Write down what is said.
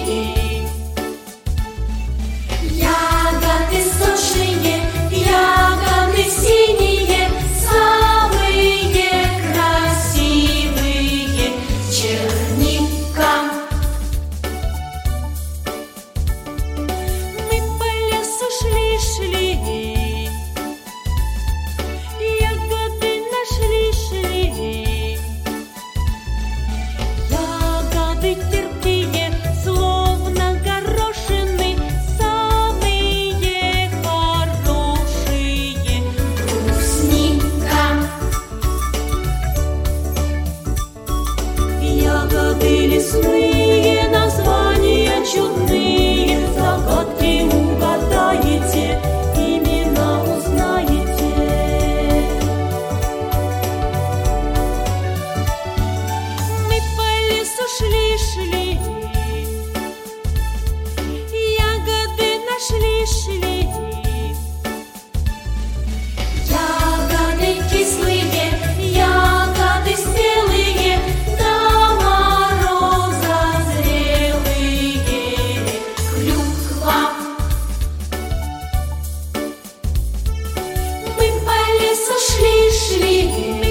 Ягоды сочные, ягоды синие, самые красивые черника. Мы по лесу шли, ягоды нашли. Ягоды терпкие, словно горошины, самые хорошие. Брусника. Ягоды лесные, названия чудные, загадки угадаете, имена узнаете. Мы по лесу шли, ягоды нашли. Ягоды кислые, ягоды спелые, до мороза зрелые. Клюква. Мы по лесу шли,